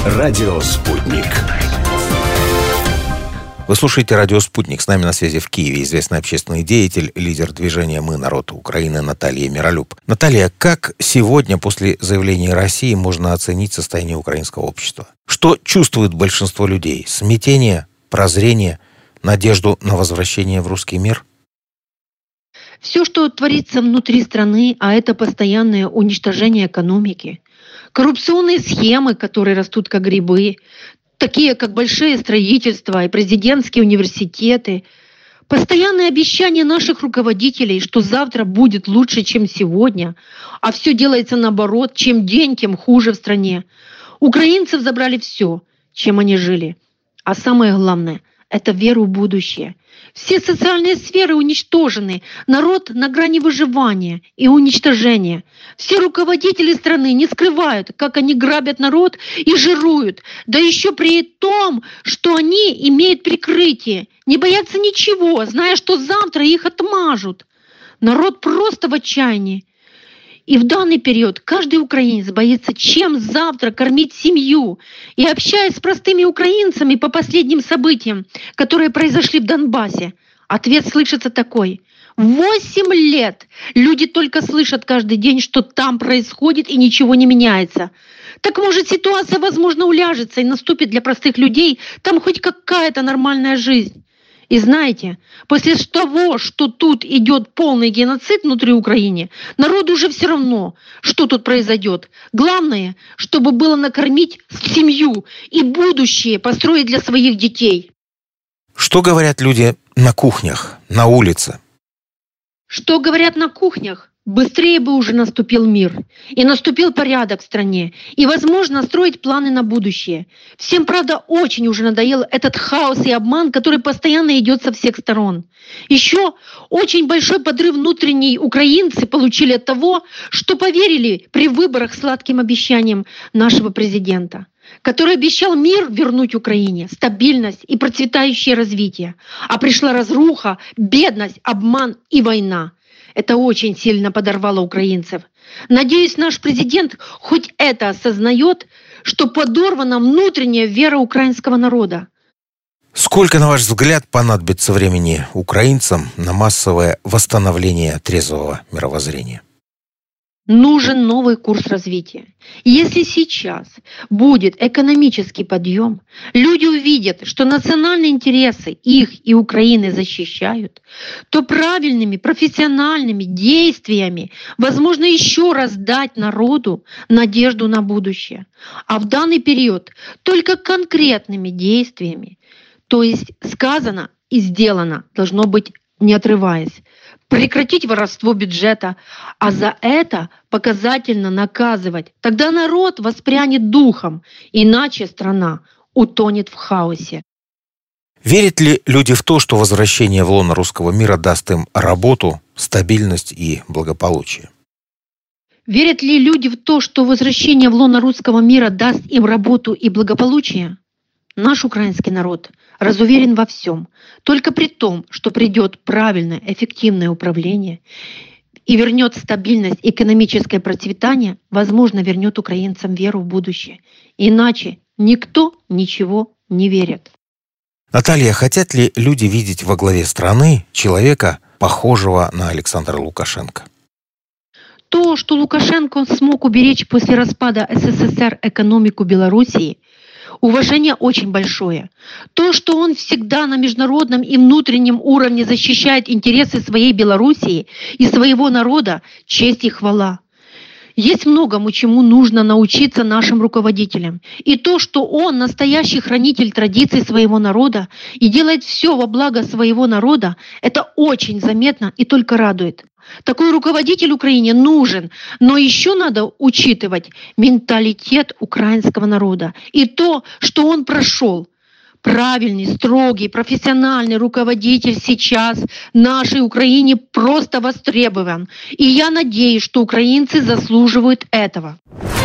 Радио «Спутник». Вы слушаете «Радио Спутник». С нами на связи в Киеве известный общественный деятель, лидер движения «Мы, народ Украины» Наталья Миролюб. Наталья, как сегодня после заявления России можно оценить состояние украинского общества? Что чувствует большинство людей? Смятение, прозрение, надежду на возвращение в русский мир? Все, что творится внутри страны, а это постоянное уничтожение экономики, коррупционные схемы, которые растут как грибы, такие как большие строительства и президентские университеты, постоянные обещания наших руководителей, что завтра будет лучше, чем сегодня, а все делается наоборот, чем день, тем хуже в стране. Украинцев забрали все, чем они жили. А самое главное – это веру в будущее. Все социальные сферы уничтожены. Народ на грани выживания и уничтожения. Все руководители страны не скрывают, как они грабят народ и жируют. Да еще при том, что они имеют прикрытие. Не боятся ничего, зная, что завтра их отмажут. Народ просто в отчаянии. И в данный период каждый украинец боится, чем завтра кормить семью. И общаясь с простыми украинцами по последним событиям, которые произошли в Донбассе, ответ слышится такой. 8 лет люди только слышат каждый день, что там происходит и ничего не меняется. Так может ситуация, возможно, уляжется и наступит для простых людей там хоть какая-то нормальная жизнь. И знаете, после того, что тут идет полный геноцид внутри Украины, народу уже все равно, что тут произойдет. Главное, чтобы было накормить семью и будущее построить для своих детей. Что говорят люди на кухнях, на улице? Что говорят на кухнях? Быстрее бы уже наступил мир, и наступил порядок в стране, и возможно строить планы на будущее. Всем, правда, очень уже надоел этот хаос и обман, который постоянно идет со всех сторон. Еще очень большой подрыв внутренний украинцы получили от того, что поверили при выборах сладким обещаниям нашего президента, который обещал мир вернуть Украине, стабильность и процветающее развитие. А пришла разруха, бедность, обман и война. Это очень сильно подорвало украинцев. Надеюсь, наш президент хоть это осознает, что подорвана внутренняя вера украинского народа. Сколько, на ваш взгляд, понадобится времени украинцам на массовое восстановление трезвого мировоззрения? Нужен новый курс развития. Если сейчас будет экономический подъем, люди увидят, что национальные интересы их и Украины защищают, то правильными профессиональными действиями возможно еще раз дать народу надежду на будущее. А в данный период только конкретными действиями, то есть сказано и сделано, должно быть не отрываясь. Прекратить воровство бюджета, а за это показательно наказывать. Тогда народ воспрянет духом, иначе страна утонет в хаосе. Верят ли люди в то, что возвращение в лоно русского мира даст им работу, стабильность и благополучие? Верят ли люди в то, что возвращение в лоно русского мира даст им работу и благополучие? Наш украинский народ разуверен во всем, только при том, что придет правильное, эффективное управление и вернет стабильность, экономическое процветание, возможно, вернет украинцам веру в будущее. Иначе никто ничего не верит. Наталья, хотят ли люди видеть во главе страны человека, похожего на Александра Лукашенко? То, что Лукашенко смог уберечь после распада СССР экономику Белоруссии, уважение очень большое. То, что он всегда на международном и внутреннем уровне защищает интересы своей Белоруссии и своего народа, честь и хвала. Есть многому, чему нужно научиться нашим руководителям. И то, что он настоящий хранитель традиций своего народа и делает все во благо своего народа, это очень заметно и только радует. Такой руководитель Украине нужен, но еще надо учитывать менталитет украинского народа и то, что он прошел. Правильный, строгий, профессиональный руководитель сейчас нашей Украине просто востребован. И я надеюсь, что украинцы заслуживают этого.